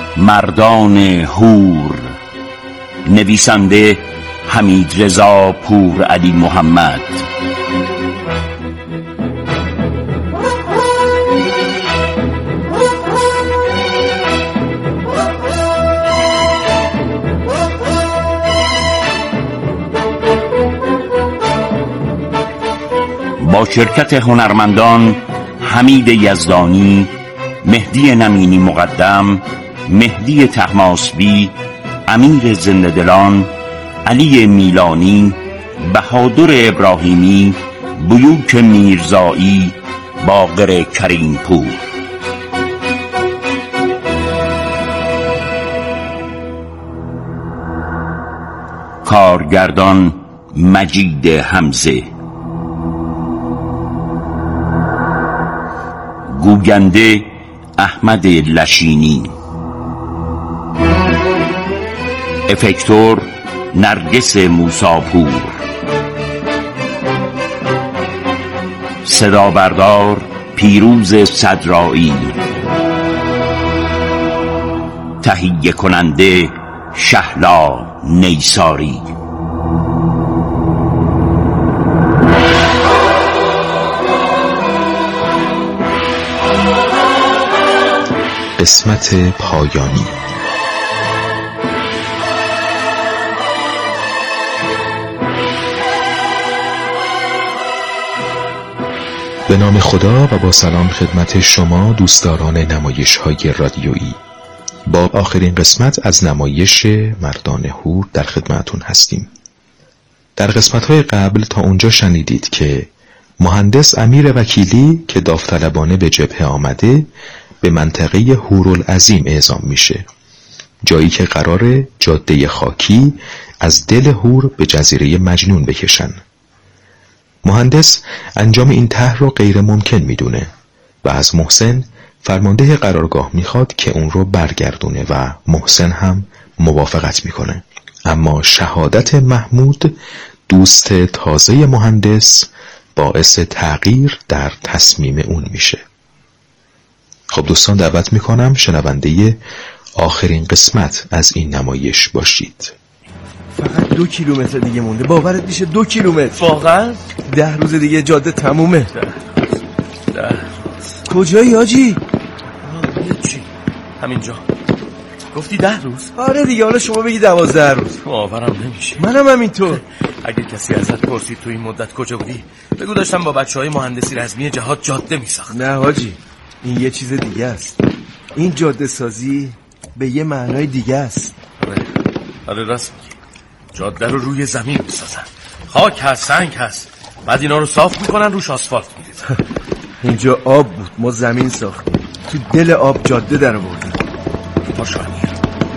مردان هور. نویسنده حمیدرضا پورعلی محمد. با شرکت هنرمندان حمید یزدانی، مهدی نمینی مقدم، مهدی طهماسبی، امیر زنده‌دلان، علی میلانی، بهادر ابراهیمی، بیوک میرزایی، باقر کریمپور. کارگردان مجید حمزه. گوینده احمد لشینی. افکتور نرگس موساپور. صدا بردار پیروز صدرایی. تهیه کننده شهلا نیساری. قسمت پایانی. به نام خدا و با سلام خدمت شما دوستداران نمایش‌های رادیویی. با آخرین قسمت از نمایش مردان هور در خدمتتون هستیم. در قسمت‌های قبل تا اونجا شنیدید که مهندس امیر وکیلی که داوطلبانه به جبهه آمده به منطقه هورالعظیم اعزام میشه، جایی که قراره جاده خاکی از دل هور به جزیره مجنون بکشن. مهندس انجام این طرح رو غیر ممکن میدونه و از محسن فرمانده قرارگاه میخواد که اون رو برگردونه و محسن هم موافقت میکنه. اما شهادت محمود دوست تازه مهندس باعث تغییر در تصمیم اون میشه. خب دوستان، دعوت میکنم شنونده آخرین قسمت از این نمایش باشید. فقط 2 کیلومتر دیگه مونده. باورت میشه 2 کیلومتر؟ واقعا 10 روز دیگه جاده تمومه. 10 روز. کجایی حاجی؟ چی؟ همینجا. گفتی 10 روز؟ آره دیگه، حالا شما بگی 12 روز. باورم نمیشه. منم همینطور. اگه کسی ازت پرسید تو این مدت کجا بودی، بگو داشتم با بچهای مهندسی رزمی جهاد جاده میساختم. نه حاجی، این یه چیز دیگه است. این جاده سازی به یه معنای دیگه است. آره راست میگی. جاده رو روی زمین میسازن، خاک هست، سنگ هست، بعد اینا رو صاف میکنن، روش آسفالت میریزن. اینجا آب بود، ما زمین ساختیم، تو دل آب جاده در آوردیم. پاشو امیر،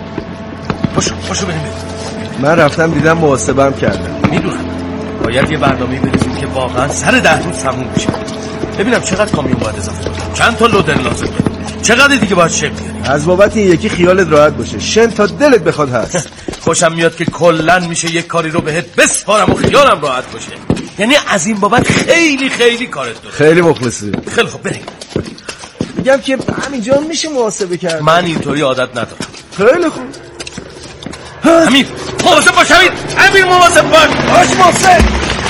پاشو بریم. من رفتم دیدم، محاسبه‌ام کردم. میدونم باید یه برنامه‌ای بریزیم که واقعا سر 10 روز تموم بشه. ببینم چقدر کامیون باید اضافه کنم، چند تا لودر لازم داره، چقدر دیگه باید شم بیاریم. از بابت این یکی خیالت راحت باشه، شن تا دلت بخواد هست. خوشم میاد که کلن میشه یک کاری رو بهت بسپارم و خیالم راحت باشه. یعنی از این بابت خیلی خیلی کارت داره. خیلی مخلصی. خیلی خوب بریم. میگم که همینجا میشه محاسبه کرد. من اینطوری عادت ندارم. خیلی خوب. امیر مواظب باش. امیر مواظب باش. محسن.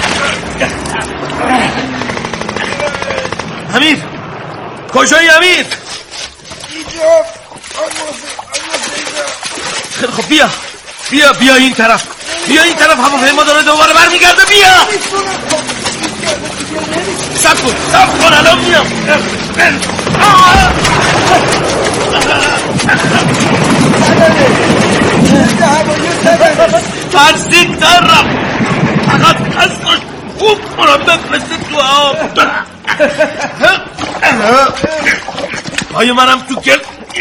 امیر کجایی امیر؟ اینجا. خیلی خوب بیا این طرف. هواپیما داره دوباره برمیگرده. بیا صبر کن الان میام. ترسید دارم، فقط دستاش خوب کنم بفرسته تو آب. پای منم تو گل.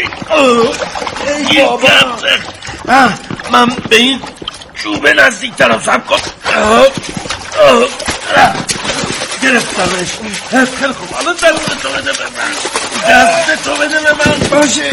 من به این چوبه نزدیک ترم. صبر کن. گرفتمش. خیلی خوب، الان دستتو بده به من. باشه.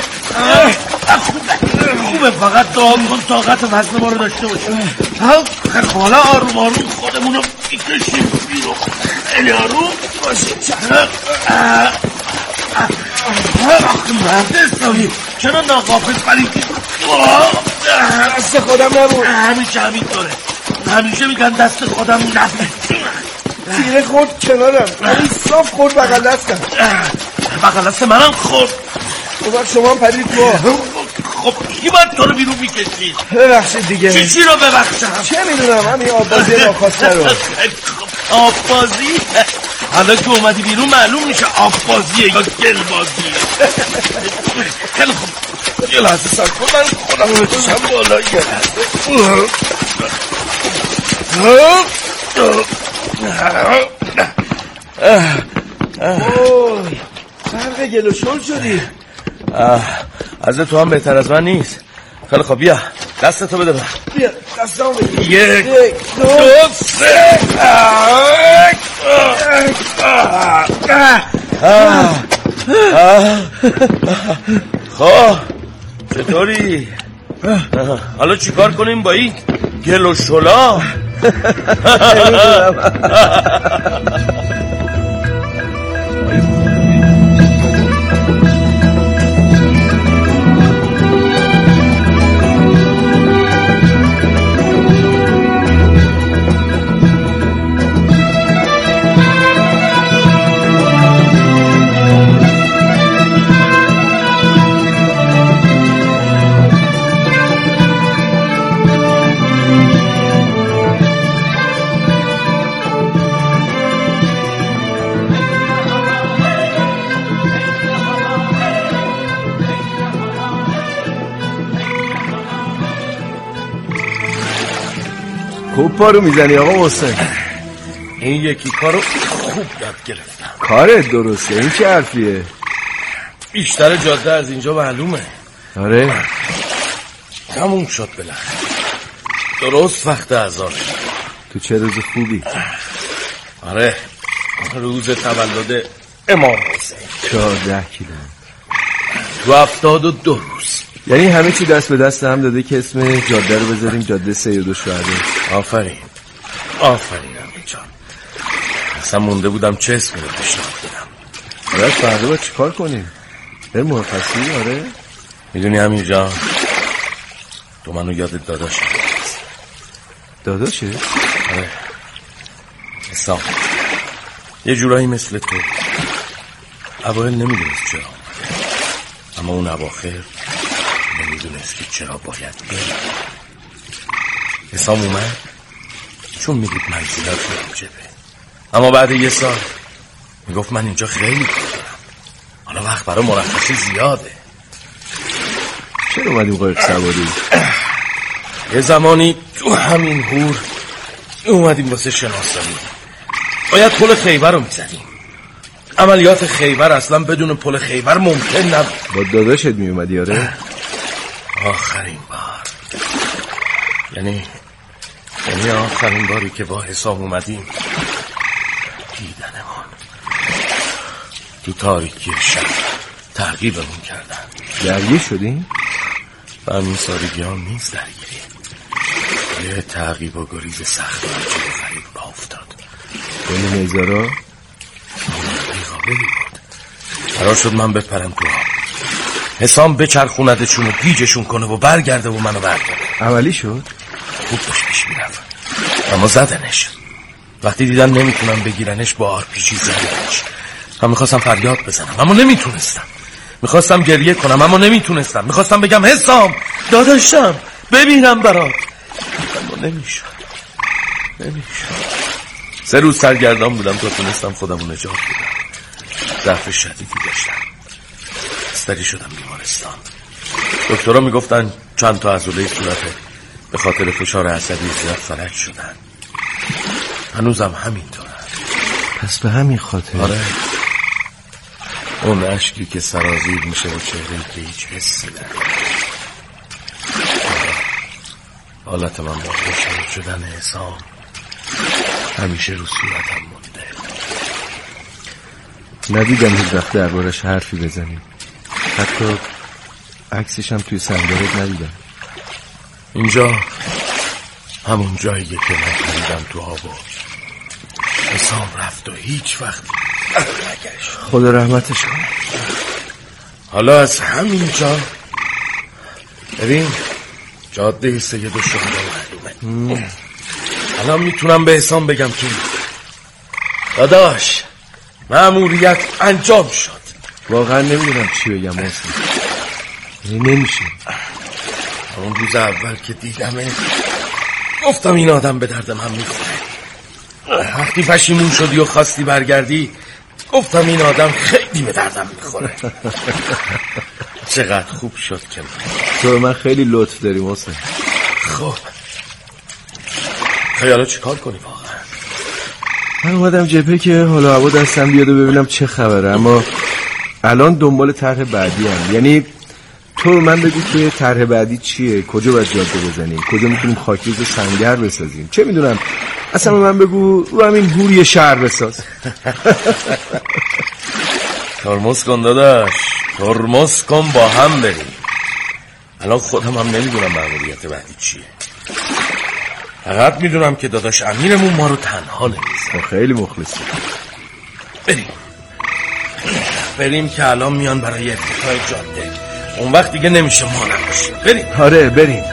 خوبه، فقط دعا کن طاقت وزن ما رو داشته باشیم. خیلی خوب، حالا آروم خودمونو میکشیم بیرون. خیلی آروم باشه. مهندس چرا ناقافل پریدی؟ دست خودم نبود. همیشه همینطوره، همیشه میگن دست خودم نبود. تیره خورد کنارم، همین صاف خورد بغل دستم. بغل دست منم خورد. اون شما هم پرید تو. خب کی باید تو رو بیرون میکشید؟ ببخشید دیگه. چی رو ببخشم؟ چه میدونم، همین آبازی ناخواسته رو. آبازی؟ حالا که اومدی بیرون معلوم میشه آبازیه یا گلبازی. خیلی خوب، یه لحظه سر کن، من خودم رو بکشم بالا. یه لحظه. اوه، فرق گل و شل شدی. از تو هم بهتر از من نیست. خیلی خوب، بیا دستتو بده من. بیا دستمو بده. یک، دو، سه. خب چطوری؟ حالا چیکار کنیم با این گل و شلا؟ خوب پارو میزنی آقا حسین. این یکی کارو خوب یاد گرفتم. کارت درسته، این چه حرفیه؟ بیشتر جاده از اینجا معلومه. آره تموم شد بالاخره، درست وقت اذان. تو چه روز خوبی. آره روز تولد امام حسین. 14 کیلو تو 72 روز. یعنی همه چی دست به دست هم داده که اسم جاده رو بذاریم جاده سید شهدا. آفرین آفرین امین جان. اصلا مونده بودم چه اسمی رو پیشنهاد بدم. آره فردا باید چی کار کنیم؟ به مرخصی. آره میدونی امین جان، تو منو یادت داداشم. داداشه؟ آره حسام یه جورایی مثل تو. اوایل نمیدونست چرا، اما اون اواخر نمیدونست که چرا باید بره. حسام اومد چون میدید منزلت رو جبه، اما بعد یه سال میگفت من اینجا خیلی کار دارم، حالا وقت برای مرخصی زیاده. چرا اومدیم قایق سواری؟ یه زمانی تو همین هور اومدیم واسه شناسایی. باید پل خیبر رو میزدیم. عملیات خیبر اصلا بدون پل خیبر ممکن نبود. با داداشت میومدی؟ آره آخرین بار، یعنی آخرین باری که با حساب اومدیم دیدنمون تو تاریکی شب تعقیبمون کردن. درگیر شدیم؟ و همین سالگی ها نیز درگیری. یه تعقیب و گریز سخت و عجیب غریب با افتاد. بین نیزارا؟ بیقابلی بود. قرار شد من بپرم تو آب، حسام بچرخوندشون و گیجشون کنه و برگرده و منو برداره. عملی شد؟ خوب داشت پیش میرفت، اما زدنش. وقتی دیدن نمیتونم بگیرنش با آرپیجی زدنش. من میخواستم فریاد بزنم اما نمیتونستم، میخواستم گریه کنم اما نمیتونستم، میخواستم بگم حسام داداشم ببینم برات، اما نمیشد. 3 روز سرگردان بودم تا تونستم خودمو نجات بدم. ضعف شدیدی داشتم، بستری شدم بیمارستان. دکترها میگفتن چند تا عضله صورته به خاطر فشار عصبی زیاد فلج شدن. هنوزم همینطوره. پس به همین خاطر؟ آره، اون اشکی که سرازیر میشه و چهرهی که هیچ حسی نداره. حالت من با خوشحال شدن حسام همیشه رو صورتم مونده. ندیدم هیچ وقت دربارش حرفی بزنیم، حتی عکسش هم توی سنگارت ندیدم. اینجا همون جاییه که من پریدم تو آب و حسام رفت و هیچ وقت نگشت. خدا رحمتش کنه. حالا از همینجا ببین جاده سید الشهدا معلومه. الان میتونم به حسام بگم که داداش مأموریت انجام شد. واقعا نمیدونم چی بگم محسن. نمیشه. اون روز اول که دیدمه گفتم این آدم به درد من میخوره. وقتی پشیمون شدی و خواستی برگردی گفتم این آدم خیلی به دردم میخوره. چقدر خوب شد که تو من خیلی لطف داری محسن. خب حالا چی کار کنی واقعا؟ من اومدم جبهه که حالا هوا دستم بیاد و ببینم چه خبره، اما الان دنبال طرح بعدی هم. یعنی تو من بگو که طرح بعدی چیه؟ کجا باید جاده بزنیم؟ کجا میتونیم خاکریز سنگر بسازیم؟ چه میدونم، اصلا من بگو رو همین هور یه شهر بساز. ترمز کن داداش، ترمز کن با هم بریم. الان خودم هم نمیدونم مأموریت بعدی چیه. فقط میدونم که داداش امیرمون ما رو تنها نمیذاره. خیلی مخلصی. بریم که الان میان برای افتتاح جاده. اون وقت دیگه نمیشه ما نباشیم. بریم. آره بریم.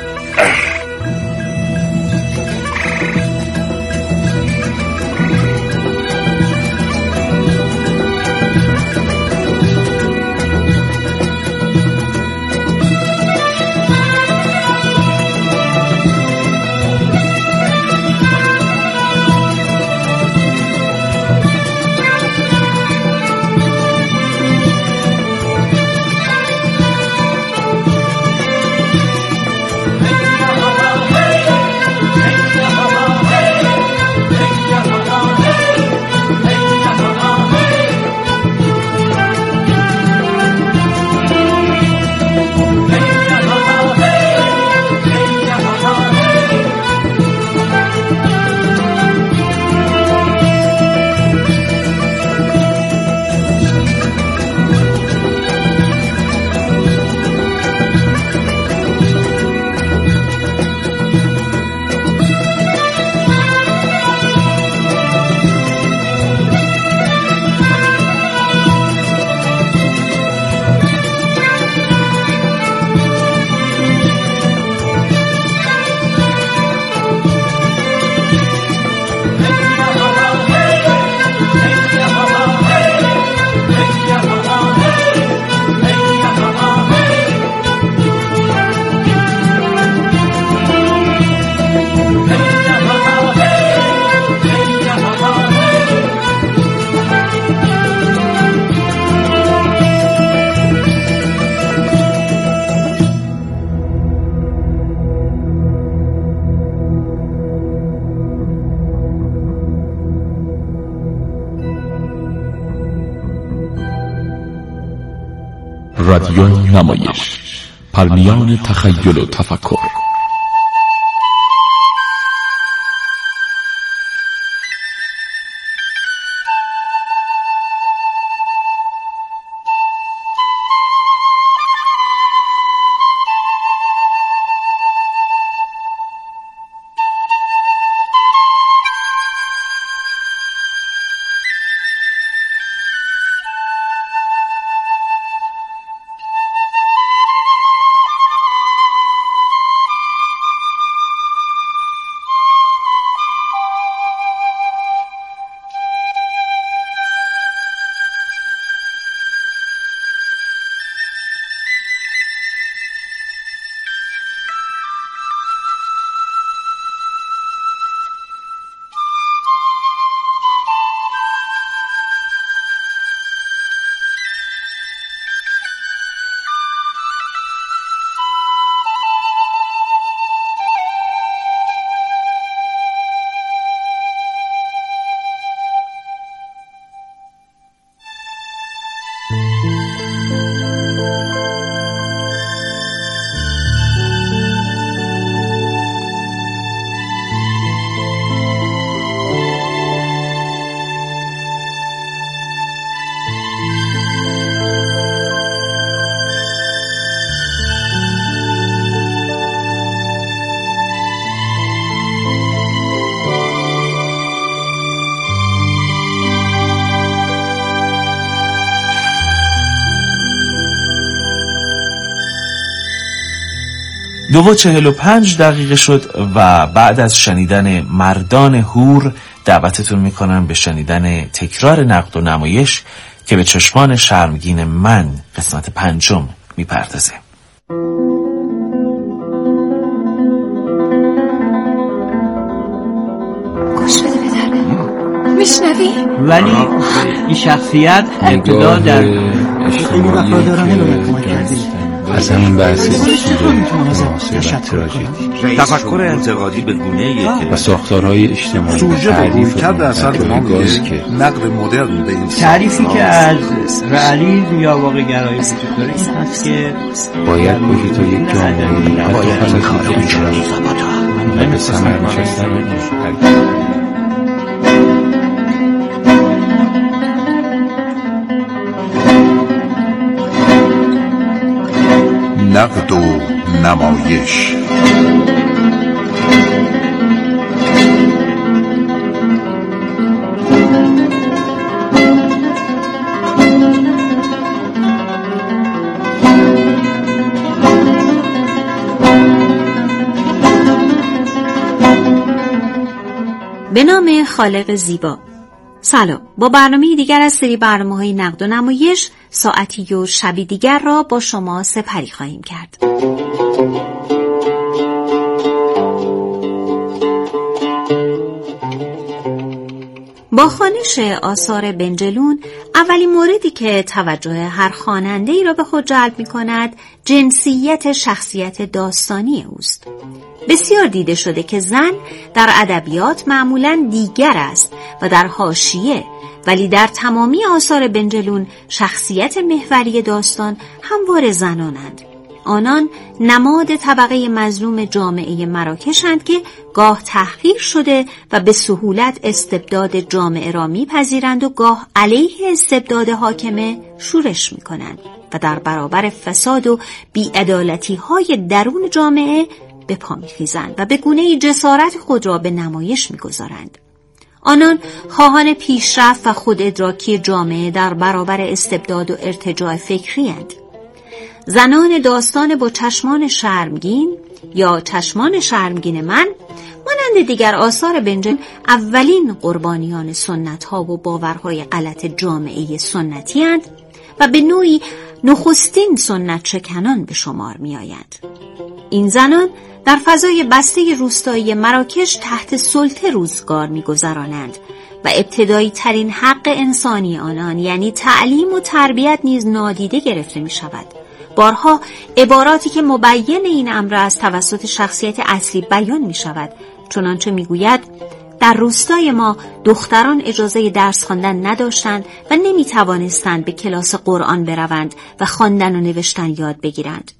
رادیو نمایش، پرمیان تخیل و تفکر. 2:45 شد و بعد از شنیدن مردان هور دعوتتون میکنم به شنیدن تکرار نقد و نمایش که به چشمان شرمگین من قسمت 5 میپردازه. گوش بده پدر، میشنوی؟ ولی این شخصیت ابتدا در خیلی وفادارانه به من کمک کردی. از همین بحثی تفکر انتقادی به گونه‌ایه که و ساختارهای اجتماعی تعریف کرده اصلا ما نقد مدرن به این تعریفی که از رئالیسم یا واقع گرایی وجود داره این هست که باید باشی تا یک جامعه باید این کار رو بکنی و به ثمر نشستن نقد و نمایش. به نام خالق زیبا. سلام، با برنامه دیگر از سری برنامه‌های نقد و نمایش ساعتی و شبی دیگر را با شما سپری خواهیم کرد. با خوانش آثار بنجلون، اولین موردی که توجه هر خواننده‌ای را به خود جلب می‌کند جنسیت شخصیت داستانی اوست. بسیار دیده شده که زن در ادبیات معمولاً دیگر است و در حاشیه، ولی در تمامی آثار بنجلون شخصیت محوری داستان همواره زنانند. آنان نماد طبقه مظلوم جامعه مراکشند که گاه تحقیر شده و به سهولت استبداد جامعه را میپذیرند و گاه علیه استبداد حاکمه شورش میکنند و در برابر فساد و بی‌عدالتی‌های درون جامعه به پا میخیزند و به گونه‌ای جسارت خود را به نمایش میگذارند. آنان خواهان پیشرفت و خود ادراکی جامعه در برابر استبداد و ارتجاع فکری اند. زنان داستان با چشمان شرمگین یا چشمان شرمگین من مانند دیگر آثار بنجلون اولین قربانیان سنت‌ها و باورهای غلط جامعه سنتی اند و به نوعی نخستین سنت شکنان به شمار می آیند. این زنان در فضای بسته روستایی مراکش تحت سلطه روزگار می گذرانند و ابتدایی ترین حق انسانی آنان یعنی تعلیم و تربیت نیز نادیده گرفته می شود. بارها عباراتی که مبین این امر است توسط شخصیت اصلی بیان می شود، چنانچه می گوید در روستای ما دختران اجازه درس خواندن نداشتند و نمی توانستند به کلاس قرآن بروند و خواندن و نوشتن یاد بگیرند.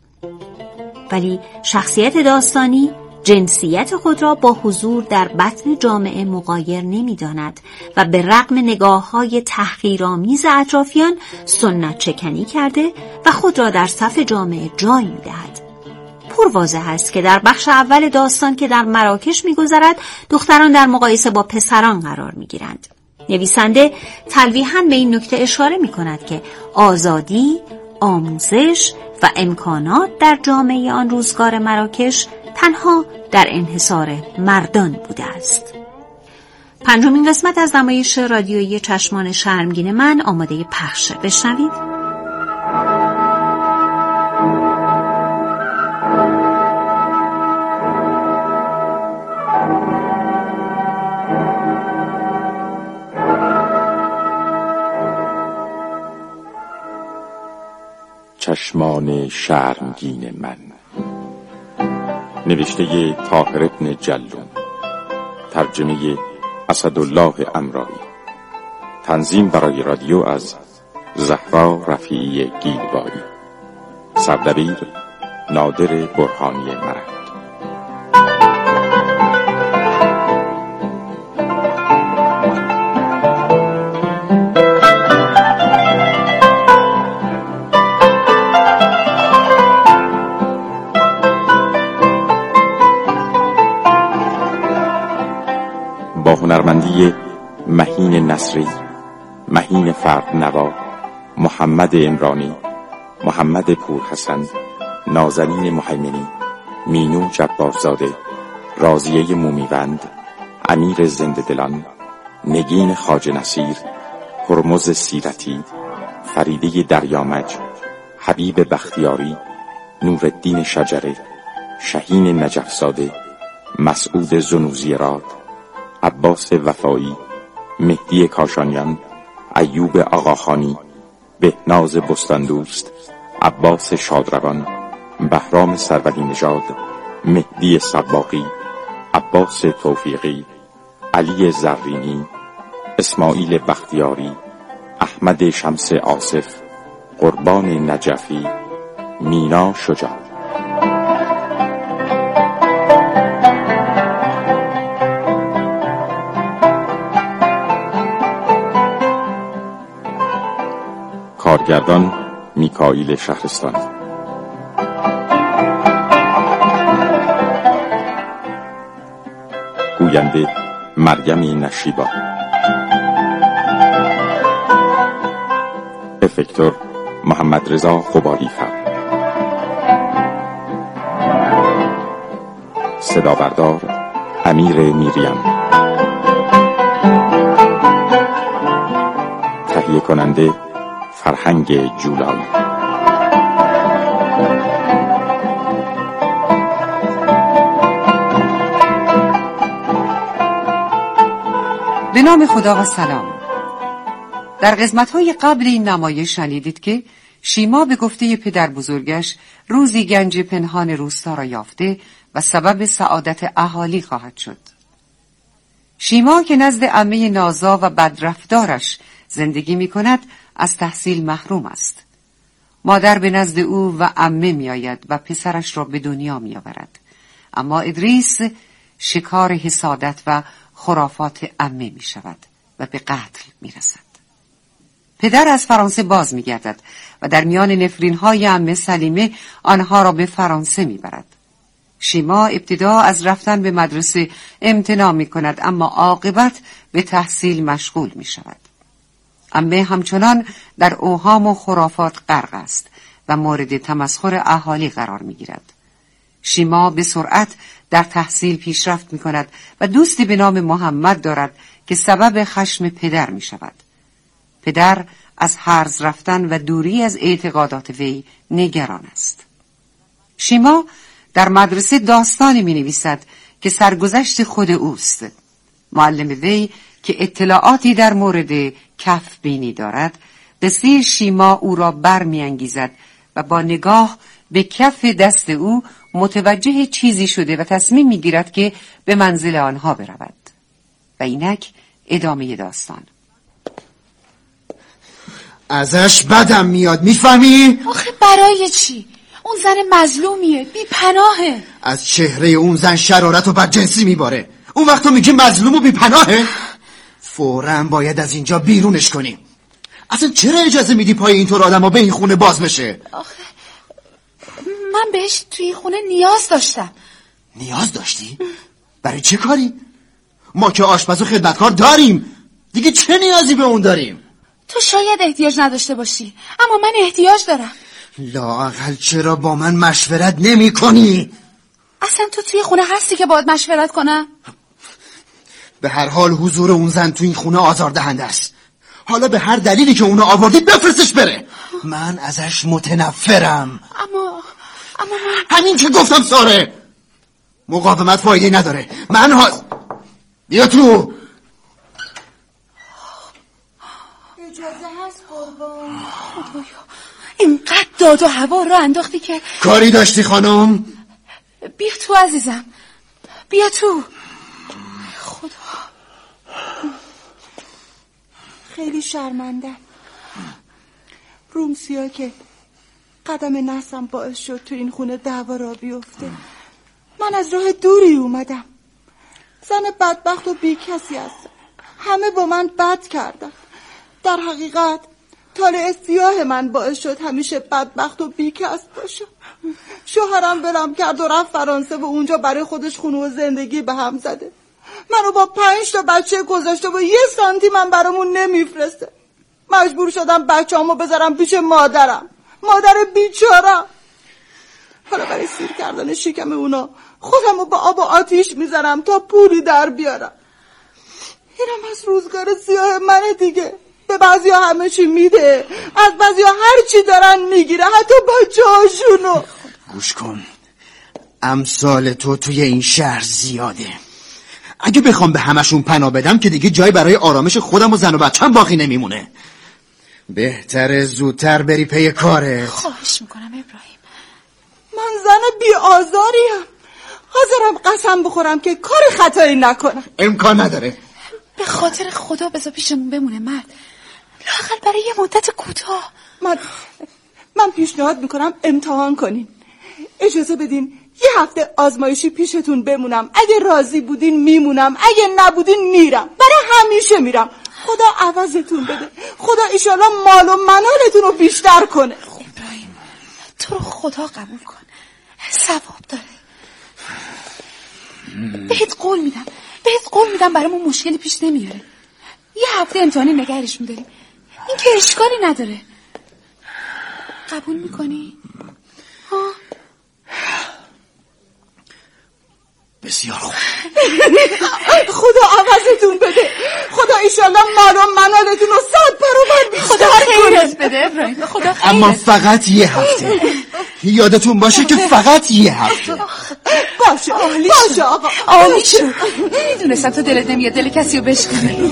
ولی شخصیت داستانی جنسیت خود را با حضور در بطن جامعه مغایر نمی داند و به رغم نگاه‌های تحقیرآمیز اطرافیان سنت شکنی کرده و خود را در صف جامعه جای می دهد. پرواضح است که در بخش اول داستان که در مراکش می گذرد دختران در مقایسه با پسران قرار می گیرند. نویسنده تلویحاً به این نکته اشاره می کند که آزادی، آموزش و امکانات در جامعه آن روزگار مراکش تنها در انحصار مردان بوده است. 5مین قسمت از نمایش رادیویی چشمان شرمگین من آماده پخشه. بشنوید. چشمان شرمگین من، نوشته طاهر ابن جلون، ترجمه اسدالله امرایی، تنظیم برای رادیو از زهرا رفیعی گیلباری، سردبیر نادر برهانی مرند. با هنرمندی مهین نصری، مهین فردنوا، محمد عمرانی، محمد پورحسن، نازنین محیمنی، مینو جبارزاده، راضیه مومیوند، امیر زنده دلان، نگین خواجه نصیر، هرمز سیرتی، فریده دریامج، حبیب بختیاری، نورالدین شجره، شهین نجفزاده، مسعود زنوزیراد، عباس وفایی، مهدی کاشانیان، ایوب آقاخانی، بهناز بستاندوست، عباس شادروان، بهرام سروری نژاد، مهدی سباقی، عباس توفیقی، علی زرینی، اسماعیل بختیاری، احمد شمس آصف، قربان نجفی، مینا شجاع. کارگردان میکائیل شهرستانی. گوینده مریم نشیبا. افکتور محمد رضا قبالی فرد. صدا بردار امیر میریم. تهیه کننده فرهنگ جولایی. به نام خدا و سلام. در قسمت‌های قبل این نمایش شنیدید که شیما به گفته پدر بزرگش روزی گنج پنهان روستا را یافته و سبب سعادت اهالی خواهد شد. شیما که نزد عمه نازا و بدرفتارش زندگی می کند از تحصیل محروم است. مادر به نزد او و عمه می آید و پسرش را به دنیا می آورد. اما ادریس شکار حسادت و خرافات عمه می شود و به قتل می رسد. پدر از فرانسه باز می گردد و در میان نفرین های عمه سلیمه آنها را به فرانسه می برد. شیما ابتدا از رفتن به مدرسه امتناع می کند اما عاقبت به تحصیل مشغول می شود. عمه همچنان در اوهام و خرافات غرق است و مورد تمسخر اهالی قرار می گیرد. شیما به سرعت در تحصیل پیشرفت می کند و دوستی به نام محمد دارد که سبب خشم پدر می شود. پدر از هرز رفتن و دوری از اعتقادات وی نگران است. شیما در مدرسه داستانی می نویسد که سرگذشت خود اوست. معلم وی که اطلاعاتی در مورد کف بینی دارد، قصه شیما او را بر می انگیزد و با نگاه به کف دست او متوجه چیزی شده و تصمیم می گیرد که به منزل آنها برود. و اینک ادامه داستان. ازش بدم میاد، میفهمی؟ آخه برای چی؟ اون زن مظلومیه، بی پناهه. از چهره اون زن شرارت و بدجنسی میباره. اون وقت تو میگی مظلوم و بی پناهه؟ فوراً باید از اینجا بیرونش کنیم. اصلا چرا اجازه میدی پای اینطور آدم ها به این خونه باز بشه؟ آخه من بهش توی خونه نیاز داشتم. نیاز داشتی؟ برای چه کاری؟ ما که آشپز و خدمتکار داریم، دیگه چه نیازی به اون داریم؟ تو شاید احتیاج نداشته باشی اما من احتیاج دارم. لااقل چرا با من مشورت نمی کنی؟ اصلا تو توی خونه هستی که باید مشورت کنم؟ به هر حال حضور اون زن تو این خونه آزاردهنده است. حالا به هر دلیلی که اونو آوردید بفرستش بره. من ازش متنفرم. اما من... همین که گفتم ساره. مقاومت فایده نداره. بیا تو. اجازه هست قربان. خدایا اینقدر داد و هوا رو انداختی که کاری داشتی خانم؟ بیا تو عزیزم، بیا تو. خدا خیلی شرمندم. رومسیا که قدم نسم باعث شد تو این خونه دعوا را بیفته. من از راه دوری اومدم. زن بدبخت و بی کسی هستم. همه با من بد کردن. در حقیقت طالع سیاه من باعث شد همیشه بدبخت و بیکس باشم. شوهرم ولم کرد و رفت فرانسه و اونجا برای خودش خونه و زندگی به هم زده. منو با 5 تا بچه گذاشته و 1 سانتی من برامون نمیفرسته. مجبور شدم بچه‌امو بذارم پیش مادرم، مادر بیچاره. حالا برای سیر کردن شکم اونا خودمو با آب و آتیش میزنم تا پولی در بیارم. اینم از روزگار سیاه منه دیگه. به بعضی ها همه چی میده، از بعضی ها هر چی دارن میگیره، حتی بچه هاشونو. گوش کن، امثال تو توی این شهر زیاده. اگه بخوام به همشون پناه بدم که دیگه جای برای آرامش خودم و زن و بچه‌م باقی نمیمونه. بهتره زودتر بری پی کارت. خواهش میکنم ابراهیم. من زن بی آزاریم، حاضرم قسم بخورم که کار خطایی نکنم. امکان نداره. به خاطر خدا بذار پیشمون بمونه مرد، لااقل برای یه مدت کوتاه. من پیشنهاد میکنم امتحان کنین. اجازه بدین یه هفته آزمایشی پیشتون بمونم. اگه راضی بودین میمونم، اگه نبودین میرم. برای همیشه میرم. خدا عوضتون بده. خدا ایشالا مال و منالتون رو بیشتر کنه. ابراهیم تو رو خدا قبول کن، ثواب داره. بهت قول میدم برامون مشکلی پیش نمیاره. یه هفته امتحانی نگهش میداریم، این که اشکالی نداره. قبول میکنی؟ ها؟ بسیار خوب. خدا عوضتون بده. خدا ایشالله مال و منالتون رو 100 برابر بیشتر خدا خیرت بده ابراهیم. خدا خیرت. اما فقط یه هفته. یادتون باشه که فقط یه هفته. باشه آقا. عالی شد. میدونستم تو دلت نمیاد دل کسی رو بشکنی.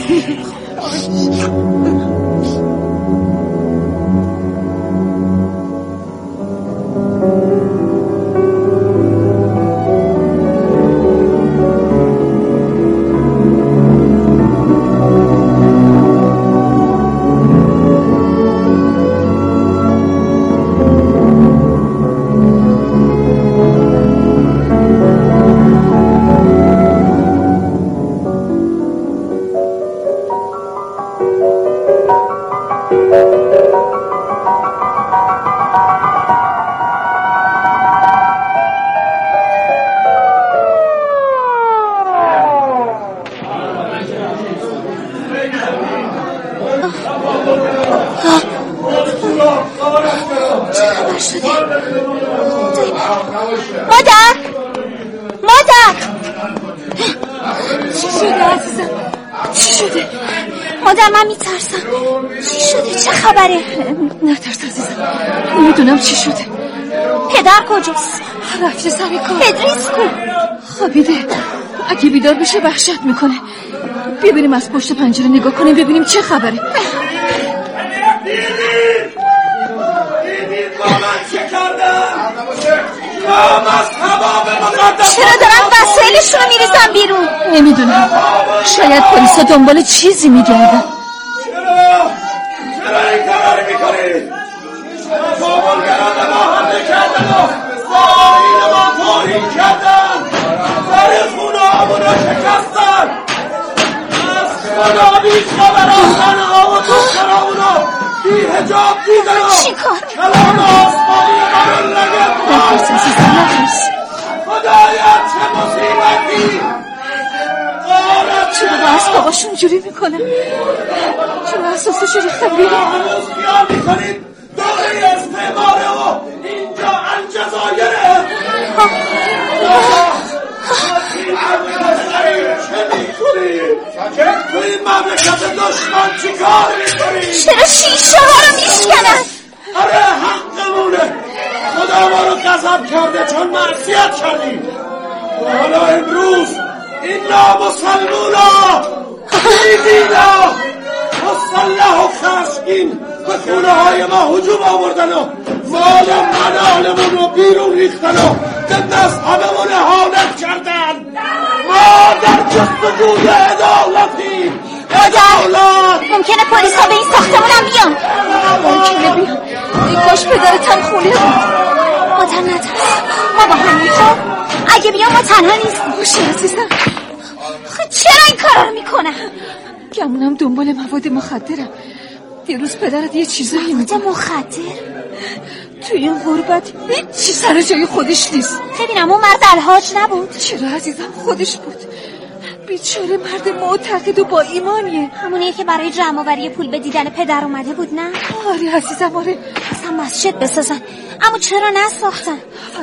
مادر من میترسم. چی شده؟ چه خبره؟ نترس عزیزم، میدونم چی شده. پدر کجاست؟ رفته سر کار. ادریس کو؟ خوابیده. اگه بیدار بشه وحشت میکنه. بیا بریم از پشت پنجره نگاه کنیم ببینیم چه خبره. دیدید با من چه کردم؟ کام از تمام مقدس. چرا دارن وسایلشون رو میریزن بیرون؟ نمیدونم، شاید پلیسا دنبال چیزی میگردن. چرا این کار رو میکنید؟ کابلگران ما حمله کردن و زمین ما تاریک کردن، در خونه همون رو شکستن. از خدا بیخبران زنها و دخترامون رو بی حجاب دیدن و کلام آسمانی من رو لگت نفس خدایا چه مصیبتی. چرا از باباشون جوری میکنن؟ چرا اساسشو ریختن بیرون؟ هنوز خیال میکنید دوره استعماره و اینجا الجزایره؟ چه میکنید؟ تو این مملکت دشمن چی کار میکنید؟ چرا شیشه ها رو میشکنن؟ آره حقمونه. خدا ما رو غضب کرده چون معصیت کردیم. حالا امروز این نامسلمونا بیدینا مسلح و خشمگین به خونه های ما هجوم آوردن و مال و منالمون رو بیرون ریختن و به مذهبمون اهانت کردن. ما در جستجوی عدالتیم. عدالت. ممکنه پلیسا به این ساختمون هم بیان. ممکنه بیان. این کاش پدرتم خونه بود. مادر نترس، ما با هم میخوام. اگه بیان ما تنها نیستیم. باشه عزیزم. چرا این کارا رو میکنن؟ گمونم دنبال مواد مخدرم. یه روز پدرت یه چیزایی میگه. مواد مخدر؟ توی این غربت هیچی سر جای خودش نیست. ببینم اون مرد الحاج نبود؟ چرا عزیزم خودش بود. بیچاره مرد معتقد و با ایمانیه. همونیه که برای جمع آوری پول به دیدن پدر اومده بود نه؟ آره عزیزم آره. اصلا مسجد بسازن، اما چرا نساختن؟